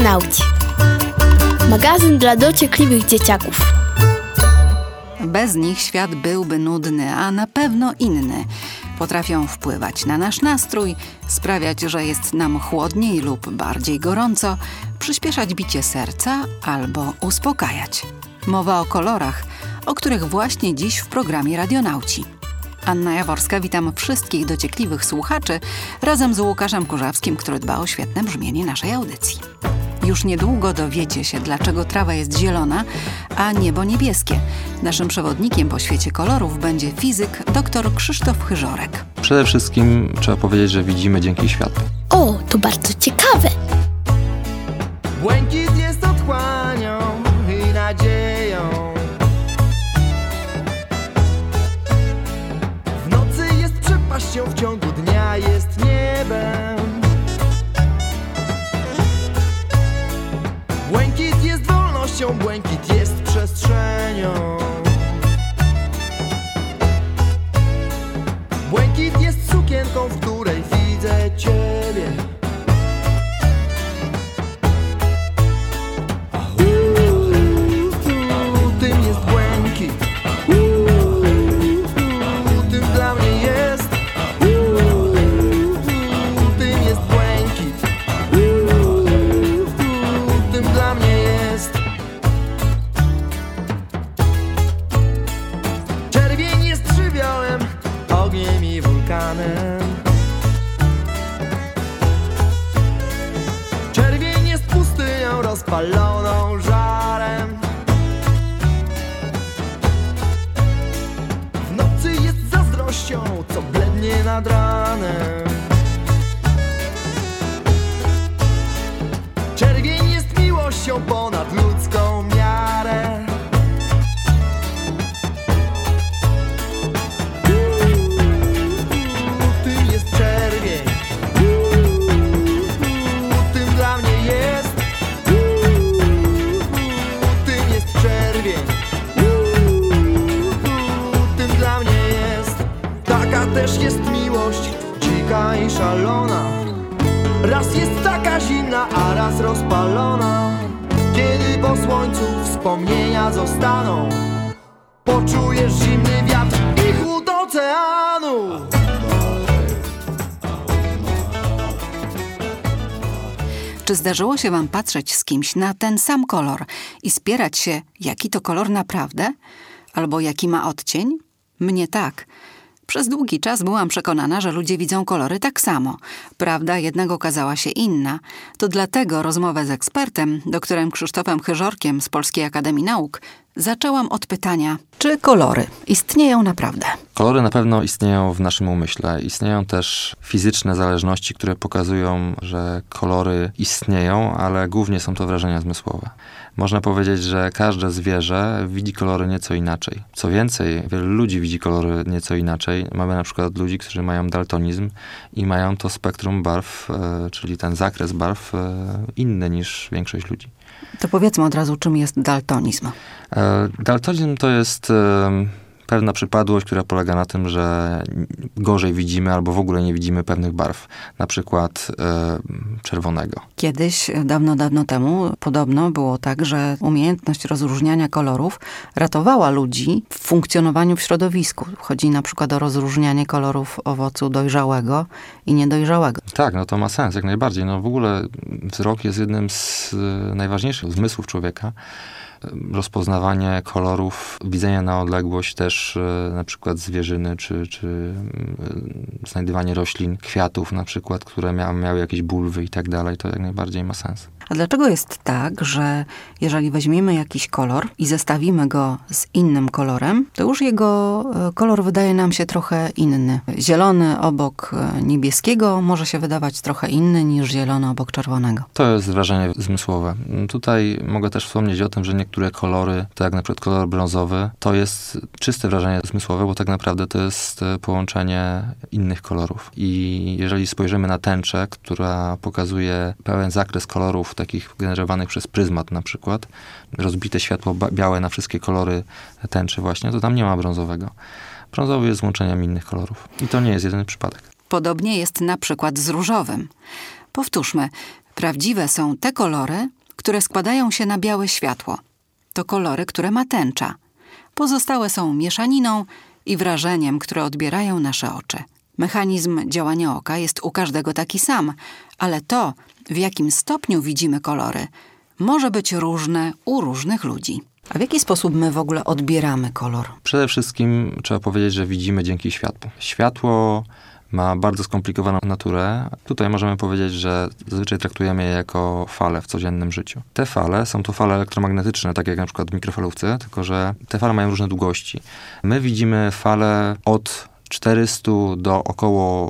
Radionauci. Magazyn dla dociekliwych dzieciaków. Bez nich świat byłby nudny, a na pewno inny. Potrafią wpływać na nasz nastrój, sprawiać, że jest nam chłodniej lub bardziej gorąco, przyspieszać bicie serca albo uspokajać. Mowa o kolorach, o których właśnie dziś w programie Radionauci. Anna Jaworska, witam wszystkich dociekliwych słuchaczy razem z Łukaszem Kurzawskim, który dba o świetne brzmienie naszej audycji. Już niedługo dowiecie się, dlaczego trawa jest zielona, a niebo niebieskie. Naszym przewodnikiem po świecie kolorów będzie fizyk dr Krzysztof Chyżorek. Przede wszystkim trzeba powiedzieć, że widzimy dzięki światłu. O, to bardzo ciekawe. Błękit jest otchłanią i nadzieją. W nocy jest przepaścią, w ciągu dnia jest niebem. Błękit jest wolnością, błękit jest przestrzenią. Błękit jest sukienką, w której widzę Ciebie. Tym jest błękit. Tym dla mnie jest. Tym jest błękit. Tym dla mnie jest. Czerwień jest żywiołem, ogniem i wulkanem. Czerwień jest pustynią rozpaloną żarem. W nocy jest zazdrością, co blednie nad ranem. Czerwień jest miłością ponad ludzką miarę. Tym jest czerwień. Tym dla mnie jest. Tym jest czerwień. Tym dla mnie jest. Taka też jest miłość, dzika i szalona. Raz jest taka zimna, a raz rozpalona. Kiedy po słońcu wspomnienia zostaną, poczujesz zimny wiatr i chłód oceanu. Czy zdarzyło się wam patrzeć z kimś na ten sam kolor i spierać się, jaki to kolor naprawdę? Albo jaki ma odcień? Mnie tak. Przez długi czas byłam przekonana, że ludzie widzą kolory tak samo. Prawda jednak okazała się inna. To dlatego rozmowę z ekspertem, doktorem Krzysztofem Chyżorkiem z Polskiej Akademii Nauk, zaczęłam od pytania, czy kolory istnieją naprawdę? Kolory na pewno istnieją w naszym umyśle. Istnieją też fizyczne zależności, które pokazują, że kolory istnieją, ale głównie są to wrażenia zmysłowe. Można powiedzieć, że każde zwierzę widzi kolory nieco inaczej. Co więcej, wielu ludzi widzi kolory nieco inaczej. Mamy na przykład ludzi, którzy mają daltonizm i mają to spektrum barw, czyli ten zakres barw inny niż większość ludzi. To powiedzmy od razu, czym jest daltonizm. Daltonizm to jest pewna przypadłość, która polega na tym, że gorzej widzimy albo w ogóle nie widzimy pewnych barw, na przykład czerwonego. Kiedyś, dawno temu, podobno było tak, że umiejętność rozróżniania kolorów ratowała ludzi w funkcjonowaniu w środowisku. Chodzi na przykład o rozróżnianie kolorów owocu dojrzałego i niedojrzałego. Tak, no to ma sens, jak najbardziej. No w ogóle wzrok jest jednym z najważniejszych zmysłów człowieka. Rozpoznawanie kolorów, widzenie na odległość też na przykład zwierzyny, czy znajdywanie roślin, kwiatów na przykład, które miały jakieś bulwy i tak dalej, to jak najbardziej ma sens. A dlaczego jest tak, że jeżeli weźmiemy jakiś kolor i zestawimy go z innym kolorem, to już jego kolor wydaje nam się trochę inny? Zielony obok niebieskiego może się wydawać trochę inny niż zielony obok czerwonego. To jest wrażenie zmysłowe. Tutaj mogę też wspomnieć o tym, że niektóre kolory, tak jak na przykład kolor brązowy, to jest czyste wrażenie zmysłowe, bo tak naprawdę to jest połączenie innych kolorów. I jeżeli spojrzymy na tęczę, która pokazuje pełen zakres kolorów takich generowanych przez pryzmat na przykład, rozbite światło białe na wszystkie kolory tęczy właśnie, to tam nie ma brązowego. Brązowy jest złączeniem innych kolorów. I to nie jest jedyny przypadek. Podobnie jest na przykład z różowym. Powtórzmy, Prawdziwe są te kolory, które składają się na białe światło. To kolory, które ma tęcza. Pozostałe są mieszaniną i wrażeniem, które odbierają nasze oczy. Mechanizm działania oka jest u każdego taki sam, ale to, w jakim stopniu widzimy kolory, może być różne u różnych ludzi. A w jaki sposób my w ogóle odbieramy kolor? Przede wszystkim trzeba powiedzieć, że widzimy dzięki światłu. Światło ma bardzo skomplikowaną naturę. Tutaj możemy powiedzieć, że zazwyczaj traktujemy je jako fale w codziennym życiu. Te fale są to fale elektromagnetyczne, tak jak na przykład w mikrofalówce, tylko że te fale mają różne długości. My widzimy fale od 400 do około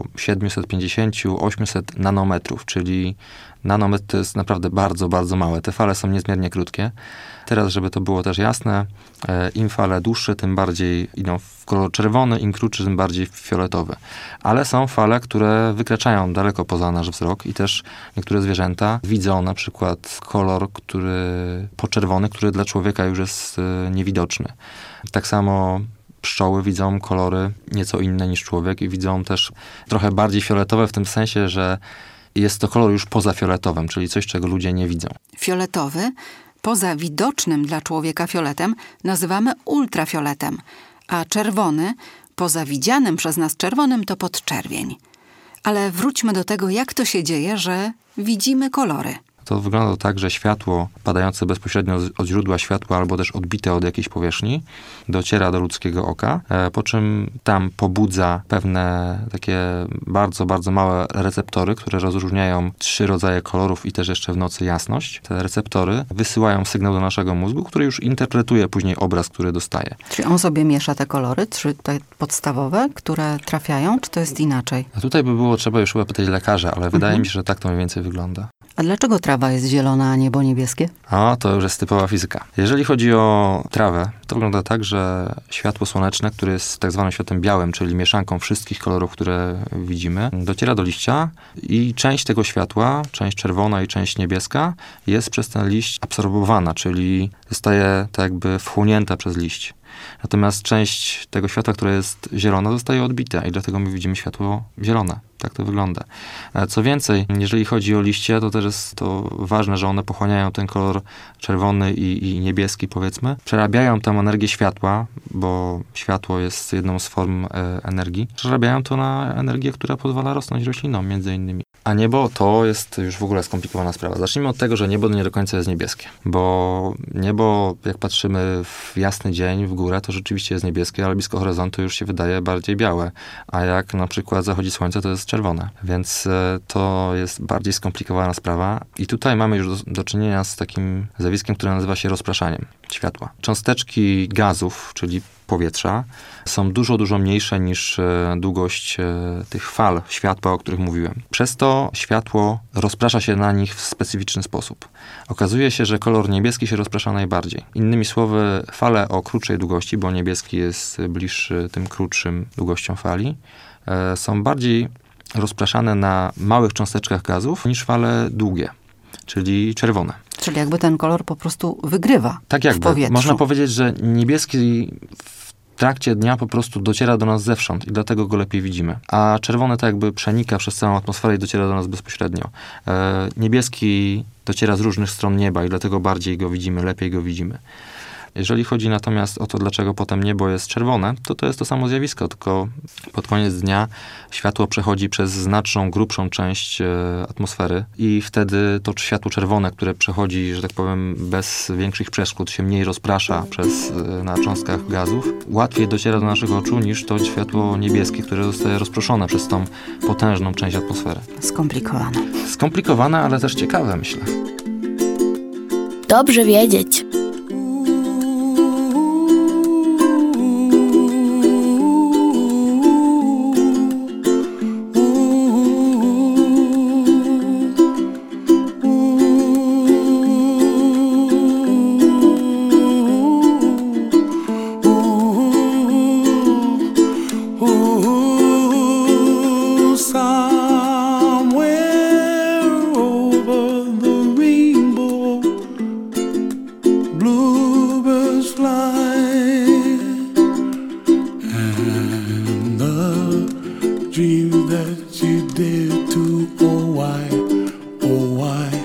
750-800 nanometrów, czyli nanometr to jest naprawdę bardzo, bardzo małe. Te fale są niezmiernie krótkie. Teraz, żeby to było też jasne, im fale dłuższe, tym bardziej idą w kolor czerwony, im krótszy, tym bardziej fioletowy. Ale są fale, które wykraczają daleko poza nasz wzrok i też niektóre zwierzęta widzą na przykład kolor, poczerwony, który dla człowieka już jest niewidoczny. Tak samo pszczoły widzą kolory nieco inne niż człowiek i widzą też trochę bardziej fioletowe w tym sensie, że jest to kolor już pozafioletowym, czyli coś, czego ludzie nie widzą. Fioletowy, poza widocznym dla człowieka fioletem, nazywamy ultrafioletem, a czerwony, poza widzianym przez nas czerwonym, to podczerwień. Ale wróćmy do tego, jak to się dzieje, że widzimy kolory. To wygląda tak, że światło padające bezpośrednio od źródła światła albo też odbite od jakiejś powierzchni dociera do ludzkiego oka, po czym tam pobudza pewne takie bardzo, bardzo małe receptory, które rozróżniają 3 rodzaje kolorów i też jeszcze w nocy jasność. Te receptory wysyłają sygnał do naszego mózgu, który już interpretuje później obraz, który dostaje. Czyli on sobie miesza te kolory, 3 te podstawowe, które trafiają, czy to jest inaczej? A tutaj by było trzeba już chyba pytać lekarza, ale wydaje mi się, że tak to mniej więcej wygląda. A dlaczego trawa jest zielona, a niebo niebieskie? To już jest typowa fizyka. Jeżeli chodzi o trawę, to wygląda tak, że światło słoneczne, które jest tak zwanym światłem białym, czyli mieszanką wszystkich kolorów, które widzimy, dociera do liścia i część tego światła, część czerwona i część niebieska jest przez ten liść absorbowana, czyli zostaje tak jakby wchłonięta przez liść. Natomiast część tego światła, które jest zielona, zostaje odbita i dlatego my widzimy światło zielone. Tak to wygląda. Co więcej, jeżeli chodzi o liście, to też jest to ważne, że one pochłaniają ten kolor czerwony i niebieski, powiedzmy. Przerabiają tę energię światła, bo światło jest jedną z form energii. Przerabiają to na energię, która pozwala rosnąć roślinom, między innymi. A niebo to jest już w ogóle skomplikowana sprawa. Zacznijmy od tego, że niebo nie do końca jest niebieskie. Bo niebo, jak patrzymy w jasny dzień, w górę, to rzeczywiście jest niebieskie, ale blisko horyzontu już się wydaje bardziej białe. A jak na przykład zachodzi słońce, to jest czerwone. Więc to jest bardziej skomplikowana sprawa. I tutaj mamy już do czynienia z takim zjawiskiem, które nazywa się rozpraszaniem światła. Cząsteczki gazów, czyli powietrza, są dużo, dużo mniejsze niż długość tych fal światła, o których mówiłem. Przez to światło rozprasza się na nich w specyficzny sposób. Okazuje się, że kolor niebieski się rozprasza najbardziej. Innymi słowy, fale o krótszej długości, bo niebieski jest bliższy tym krótszym długościom fali, są bardziej rozpraszane na małych cząsteczkach gazów niż fale długie, czyli czerwone. Czyli jakby ten kolor po prostu wygrywa tak jakby. W powietrzu. Można powiedzieć, że niebieski w trakcie dnia po prostu dociera do nas zewsząd i dlatego go lepiej widzimy. A czerwony tak jakby przenika przez całą atmosferę i dociera do nas bezpośrednio. Niebieski dociera z różnych stron nieba i dlatego bardziej go widzimy, lepiej go widzimy. Jeżeli chodzi natomiast o to, dlaczego potem niebo jest czerwone, to jest to samo zjawisko, tylko pod koniec dnia światło przechodzi przez znaczną, grubszą część atmosfery i wtedy to światło czerwone, które przechodzi, że tak powiem, bez większych przeszkód, się mniej rozprasza na cząstkach gazów, łatwiej dociera do naszych oczu niż to światło niebieskie, które zostaje rozproszone przez tą potężną część atmosfery. Skomplikowane. Skomplikowane, ale też ciekawe, myślę. Dobrze wiedzieć. Dreams that you did to, oh why,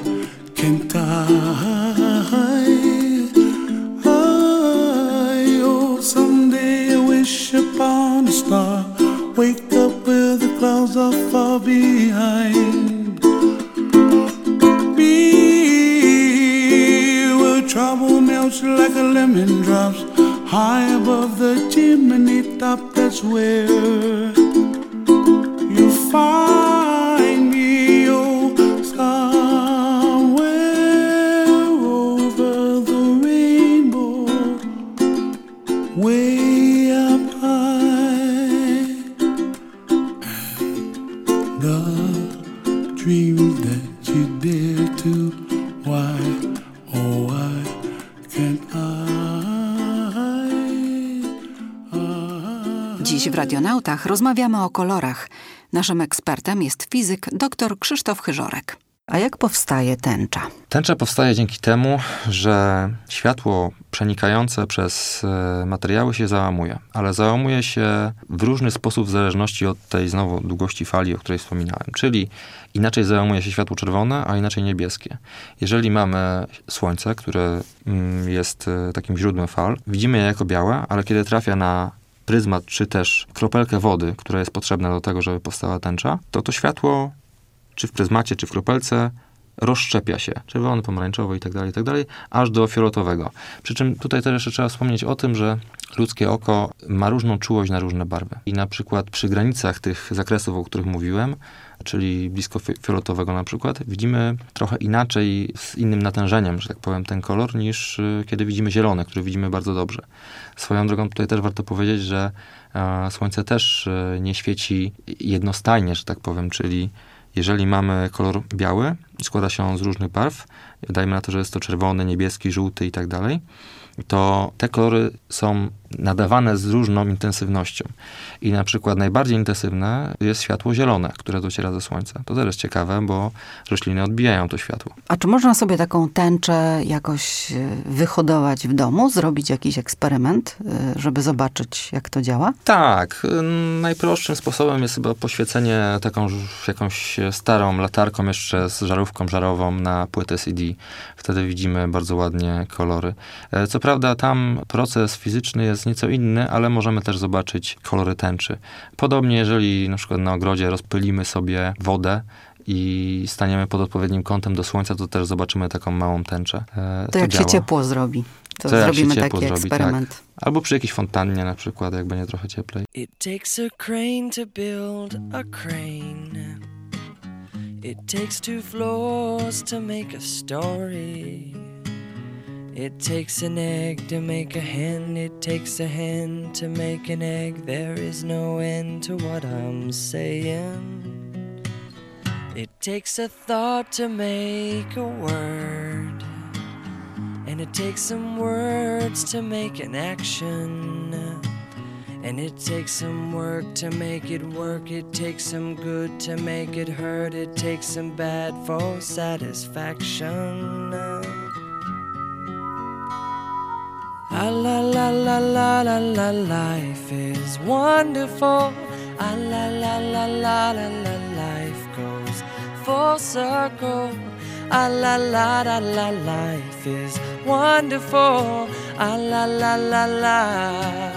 gonna start. Wake up where the clouds are far behind. Be where trouble melts like a lemon drops. High above the chimney top, that's where you find me, oh, somewhere over the rainbow, way up high. And the dreams that you dare to, why, oh, why can't I? Dziś w Radionautach rozmawiamy o kolorach. Naszym ekspertem jest fizyk dr Krzysztof Chyżorek. A jak powstaje tęcza? Tęcza powstaje dzięki temu, że światło przenikające przez materiały się załamuje, ale załamuje się w różny sposób w zależności od tej znowu długości fali, o której wspominałem. Czyli inaczej załamuje się światło czerwone, a inaczej niebieskie. Jeżeli mamy słońce, które jest takim źródłem fal, widzimy je jako białe, ale kiedy trafia na pryzmat, czy też kropelkę wody, która jest potrzebna do tego, żeby powstała tęcza, to światło, czy w pryzmacie, czy w kropelce, rozszczepia się. Czerwony, pomarańczowy i tak dalej, aż do fioletowego. Przy czym tutaj też jeszcze trzeba wspomnieć o tym, że ludzkie oko ma różną czułość na różne barwy. I na przykład przy granicach tych zakresów, o których mówiłem, czyli blisko fioletowego na przykład, widzimy trochę inaczej, z innym natężeniem, że tak powiem, ten kolor, niż kiedy widzimy zielony, który widzimy bardzo dobrze. Swoją drogą tutaj też warto powiedzieć, że słońce też nie świeci jednostajnie, że tak powiem, czyli jeżeli mamy kolor biały, składa się on z różnych barw, dajmy na to, że jest to czerwony, niebieski, żółty i tak dalej, to te kolory są nadawane z różną intensywnością. I na przykład najbardziej intensywne jest światło zielone, które dociera do słońca. To też jest ciekawe, bo rośliny odbijają to światło. A czy można sobie taką tęczę jakoś wyhodować w domu, zrobić jakiś eksperyment, żeby zobaczyć, jak to działa? Tak. Najprostszym sposobem jest chyba poświecenie taką jakąś starą latarką jeszcze z żarówką żarową na płytę CD. Wtedy widzimy bardzo ładnie kolory. Co prawda tam proces fizyczny jest nieco inny, ale możemy też zobaczyć kolory tęczy. Podobnie jeżeli na przykład na ogrodzie rozpylimy sobie wodę i staniemy pod odpowiednim kątem do słońca, to też zobaczymy taką małą tęczę. To jak działa. Się ciepło zrobi, to zrobimy taki eksperyment. Tak. Albo przy jakiejś fontannie na przykład, jak będzie trochę cieplej. It takes a crane to build a crane. It takes 2 floors to make a story. It takes an egg to make a hen. It takes a hen to make an egg. There is no end to what I'm saying. It takes a thought to make a word. And it takes some words to make an action. And it takes some work to make it work. It takes some good to make it hurt. It takes some bad for satisfaction. Ah, la la la la la la, life is wonderful. Ah, la la la la la la, life goes full circle. Ah, la la la la, life is wonderful. Ah, la la la la.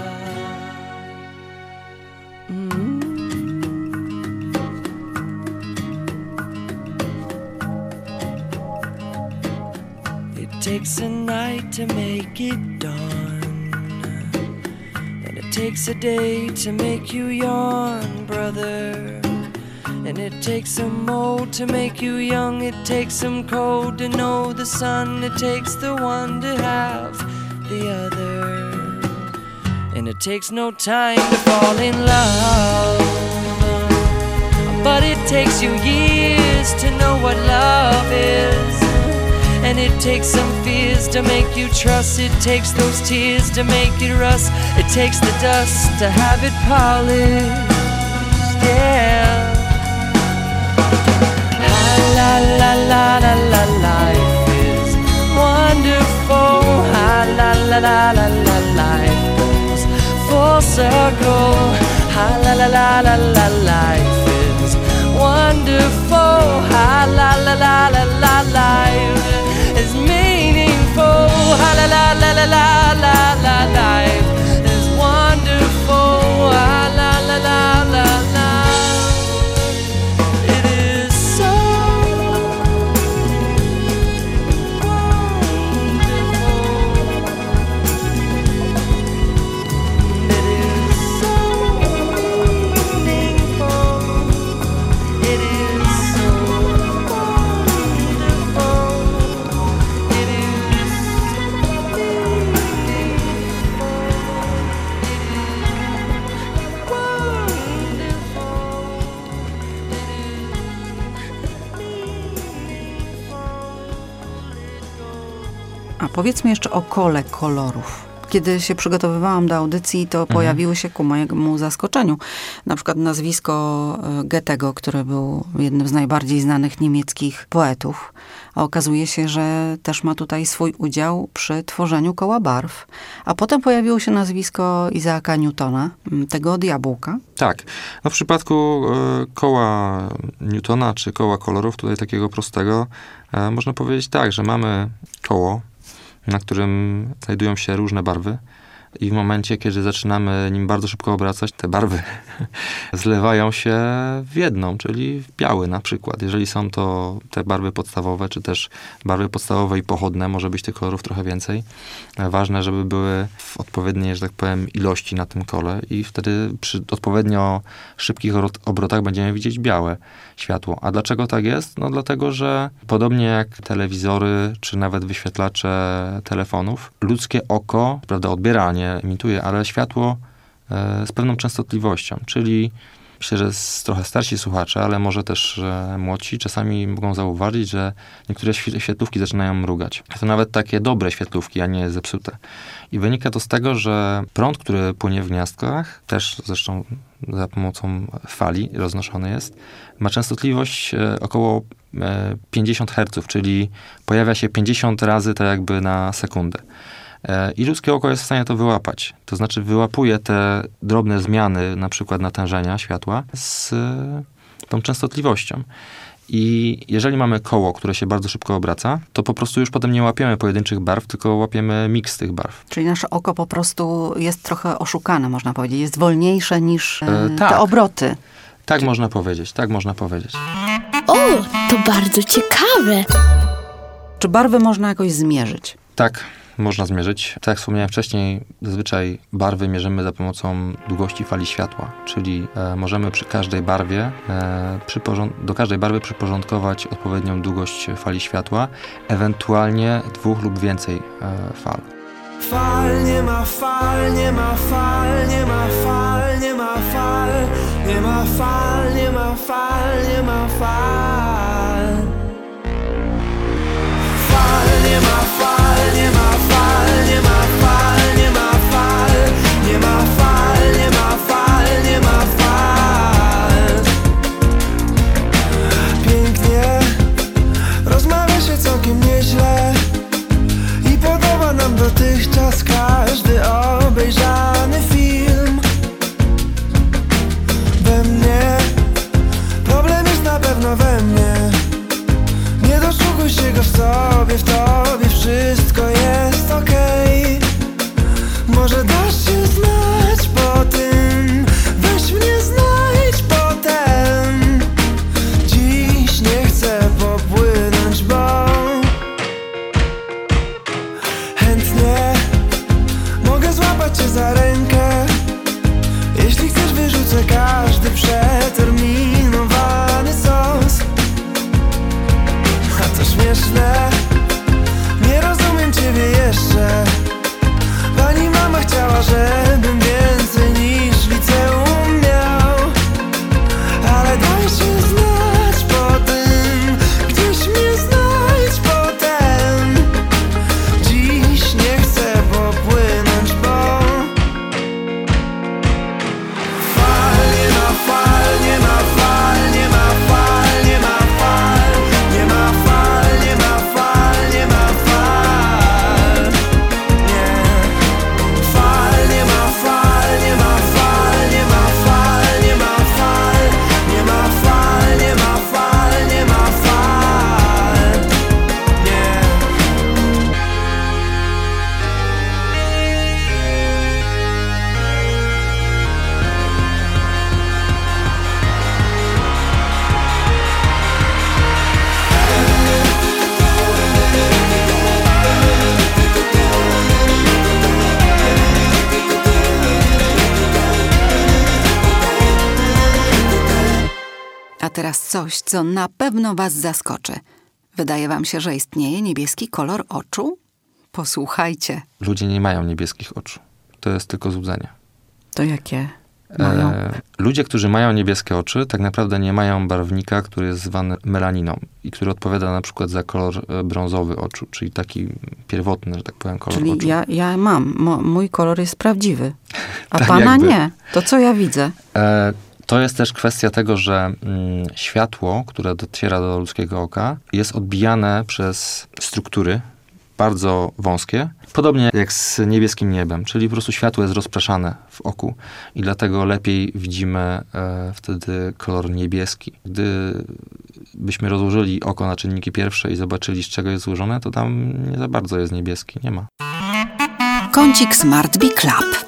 It takes a night to make it dawn, and it takes a day to make you yawn, brother. And it takes some mold to make you young. It takes some cold to know the sun. It takes the one to have the other. And it takes no time to fall in love, but it takes you years to know what love is. And it takes some fears to make you trust. It takes those tears to make it rust. It takes the dust to have it polished, yeah. La la la la la, life is wonderful. La la la la la, life goes full circle. La la la la la, life is wonderful. La la la la la, life is meaningful. La la la la la la, life is wonderful. Powiedzmy jeszcze o kole kolorów. Kiedy się przygotowywałam do audycji, to pojawiły się ku mojemu zaskoczeniu na przykład nazwisko Goethego, który był jednym z najbardziej znanych niemieckich poetów. A okazuje się, że też ma tutaj swój udział przy tworzeniu koła barw. A potem pojawiło się nazwisko Isaaka Newtona, tego od jabłka. Tak. No w przypadku koła Newtona, czy koła kolorów, tutaj takiego prostego, można powiedzieć tak, że mamy koło, na którym znajdują się różne barwy i w momencie, kiedy zaczynamy nim bardzo szybko obracać, te barwy zlewają się w jedną, czyli w biały na przykład. Jeżeli są to te barwy podstawowe, czy też barwy podstawowe i pochodne, może być tych kolorów trochę więcej. Ważne, żeby były w odpowiedniej, że tak powiem, ilości na tym kole i wtedy przy odpowiednio szybkich obrotach będziemy widzieć białe światło. A dlaczego tak jest? No dlatego, że podobnie jak telewizory, czy nawet wyświetlacze telefonów, ludzkie oko, prawda, odbiera, nie emituje, ale światło z pewną częstotliwością, czyli myślę, że trochę starsi słuchacze, ale może też młodsi, czasami mogą zauważyć, że niektóre świetlówki zaczynają mrugać. To nawet takie dobre świetlówki, a nie zepsute. I wynika to z tego, że prąd, który płynie w gniazdkach, też zresztą za pomocą fali roznoszony jest, ma częstotliwość około 50 Hz, czyli pojawia się 50 razy tak jakby na sekundę. I ludzkie oko jest w stanie to wyłapać. To znaczy wyłapuje te drobne zmiany, na przykład natężenia światła z tą częstotliwością. I jeżeli mamy koło, które się bardzo szybko obraca, to po prostu już potem nie łapiemy pojedynczych barw, tylko łapiemy miks tych barw. Czyli nasze oko po prostu jest trochę oszukane, można powiedzieć. Jest wolniejsze niż tak. te obroty. Tak można powiedzieć, tak można powiedzieć. O, to bardzo ciekawe. Czy barwy można jakoś zmierzyć? Tak, można zmierzyć. Tak jak wspomniałem wcześniej, zazwyczaj barwy mierzymy za pomocą długości fali światła, czyli możemy przy każdej barwie, do każdej barwy przyporządkować odpowiednią długość fali światła, ewentualnie 2 lub więcej fal. Fal, nie ma fal, nie ma fal, nie ma fal, nie ma fal, nie ma fal, nie ma fal, nie ma fal. Fal, nie ma fal, nie ma fal, nie ma fal, nie ma fal, nie ma fal, nie ma fal, nie ma fal. Pięknie, rozmawia się całkiem nieźle i podoba nam dotychczas każdy obejrzany film. We mnie, problem jest na pewno we mnie. Nie doszukuj się go w sobie, w tobie wszystko jest okej. Może dasz się znać po tym, weź mnie znajdź potem. Dziś nie chcę popłynąć, bo chętnie mogę złapać cię za rękę. Jeśli chcesz, wyrzucę każdy przeterminowany sos. A to śmieszne, nie rozumiem ciebie jeszcze. Pani mama chciała, żebym więcej niż liceum miał. Ale daj się znać po tym, gdzieś mnie znajdź potem. Dziś nie chcę popłynąć, bo fal, nie ma fal, nie ma fal, nie ma fal, nie ma fal, nie ma fal, nie ma fal, nie ma fal. Nie. Fal, nie ma fal, nie ma fal, nie ma fal, nie ma fal, nie ma fal, nie ma fal, nie ma fal. Nie. A teraz coś, co na pewno was zaskoczy. Wydaje wam się, że istnieje niebieski kolor oczu? Posłuchajcie. Ludzie nie mają niebieskich oczu. To jest tylko złudzenie. To jakie? mają? Ludzie, którzy mają niebieskie oczy, tak naprawdę nie mają barwnika, który jest zwany melaniną i który odpowiada na przykład za kolor brązowy oczu, czyli taki pierwotny, że tak powiem, kolor Czyli oczu. ja mam, mój kolor jest prawdziwy, a Tak pana jakby. nie. To co ja widzę? To jest też kwestia tego, że światło, które dociera do ludzkiego oka, jest odbijane przez struktury bardzo wąskie, podobnie jak z niebieskim niebem, czyli po prostu światło jest rozpraszane w oku i dlatego lepiej widzimy wtedy kolor niebieski. Gdy byśmy rozłożyli oko na czynniki pierwsze i zobaczyli, z czego jest złożone, to tam nie za bardzo jest niebieski, nie ma. Kącik Smartbee Club.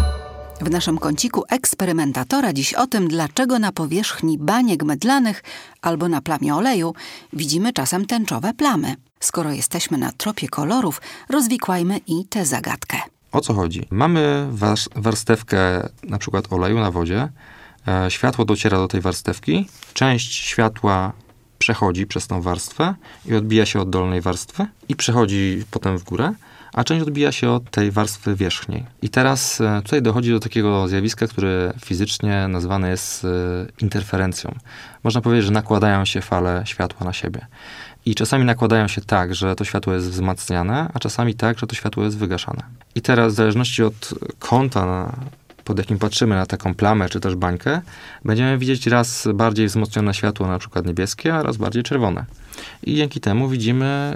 W naszym kąciku eksperymentatora dziś o tym, dlaczego na powierzchni baniek mydlanych albo na plamie oleju widzimy czasem tęczowe plamy. Skoro jesteśmy na tropie kolorów, rozwikłajmy i tę zagadkę. O co chodzi? Mamy warstewkę na przykład oleju na wodzie, światło dociera do tej warstewki, część światła przechodzi przez tą warstwę i odbija się od dolnej warstwy i przechodzi potem w górę, a część odbija się od tej warstwy wierzchniej. I teraz tutaj dochodzi do takiego zjawiska, które fizycznie nazwane jest interferencją. Można powiedzieć, że nakładają się fale światła na siebie. I czasami nakładają się tak, że to światło jest wzmacniane, a czasami tak, że to światło jest wygaszane. I teraz w zależności od kąta, pod jakim patrzymy na taką plamę czy też bańkę, będziemy widzieć raz bardziej wzmocnione światło, na przykład niebieskie, a raz bardziej czerwone. I dzięki temu widzimy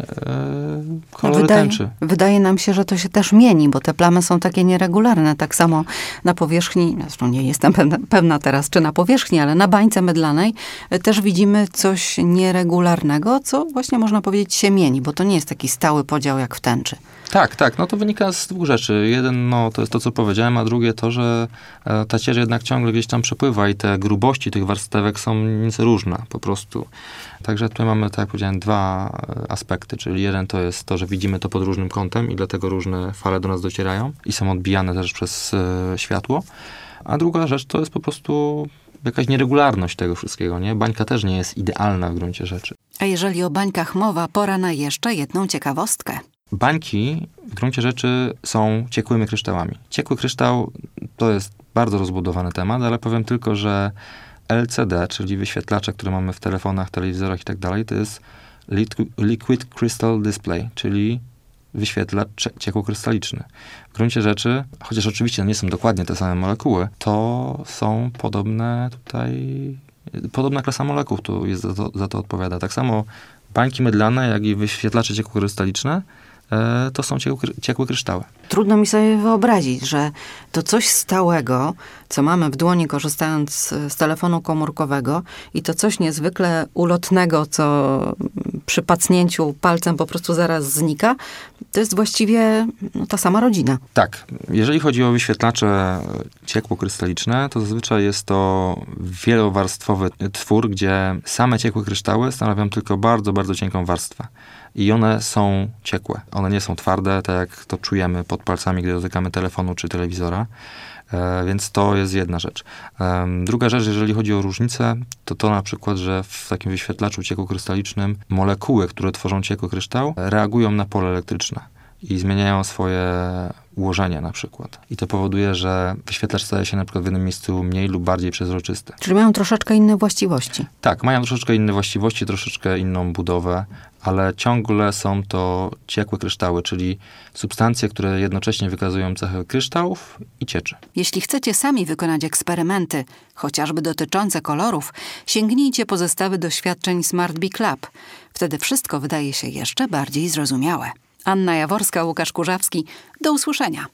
kolory tęczy. Wydaje nam się, że to się też mieni, bo te plamy są takie nieregularne. Tak samo na powierzchni, zresztą nie jestem pewna teraz, czy na powierzchni, ale na bańce mydlanej też widzimy coś nieregularnego, co właśnie można powiedzieć się mieni, bo to nie jest taki stały podział jak w tęczy. Tak, no to wynika z dwóch rzeczy. Jeden, no to jest to, co powiedziałem, a drugie to, że ta ciecz jednak ciągle gdzieś tam przepływa i te grubości tych warstewek są nieco różne po prostu. Także tutaj mamy, tak jak powiedziałem, dwa aspekty, czyli jeden to jest to, że widzimy to pod różnym kątem i dlatego różne fale do nas docierają i są odbijane też przez światło, a druga rzecz to jest po prostu jakaś nieregularność tego wszystkiego, nie? Bańka też nie jest idealna w gruncie rzeczy. A jeżeli o bańkach mowa, pora na jeszcze jedną ciekawostkę. Bańki w gruncie rzeczy są ciekłymi kryształami. Ciekły kryształ to jest bardzo rozbudowany temat, ale powiem tylko, że LCD, czyli wyświetlacze, które mamy w telefonach, telewizorach i tak dalej, to jest Liquid Crystal Display, czyli wyświetlacz ciekłokrystaliczny. W gruncie rzeczy, chociaż oczywiście nie są dokładnie te same molekuły, to są podobna klasa molekuł tu jest za to odpowiada. Tak samo bańki mydlane, jak i wyświetlacze ciekłokrystaliczne to są ciekłe kryształy. Trudno mi sobie wyobrazić, że to coś stałego, co mamy w dłoni korzystając z telefonu komórkowego i to coś niezwykle ulotnego, co przy pacnięciu palcem po prostu zaraz znika, to jest właściwie ta sama rodzina. Tak. Jeżeli chodzi o wyświetlacze ciekłokrystaliczne, to zazwyczaj jest to wielowarstwowy twór, gdzie same ciekłe kryształy stanowią tylko bardzo, bardzo cienką warstwę. I one są ciekłe. One nie są twarde, tak jak to czujemy pod palcami, gdy dotykamy telefonu czy telewizora. Więc to jest jedna rzecz. Druga rzecz, jeżeli chodzi o różnicę, to na przykład, że w takim wyświetlaczu ciekłokrystalicznym molekuły, które tworzą ciekły kryształ, reagują na pole elektryczne i zmieniają swoje ułożenie na przykład. I to powoduje, że wyświetlacz staje się na przykład w jednym miejscu mniej lub bardziej przezroczysty. Czyli mają troszeczkę inne właściwości. Tak, mają troszeczkę inne właściwości, troszeczkę inną budowę, ale ciągle są to ciekłe kryształy, czyli substancje, które jednocześnie wykazują cechy kryształów i cieczy. Jeśli chcecie sami wykonać eksperymenty, chociażby dotyczące kolorów, sięgnijcie po zestawy doświadczeń Smartbee Club. Wtedy wszystko wydaje się jeszcze bardziej zrozumiałe. Anna Jaworska, Łukasz Kurzawski. Do usłyszenia.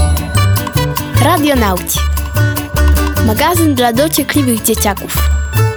Radionauci. Magazyn dla dociekliwych dzieciaków.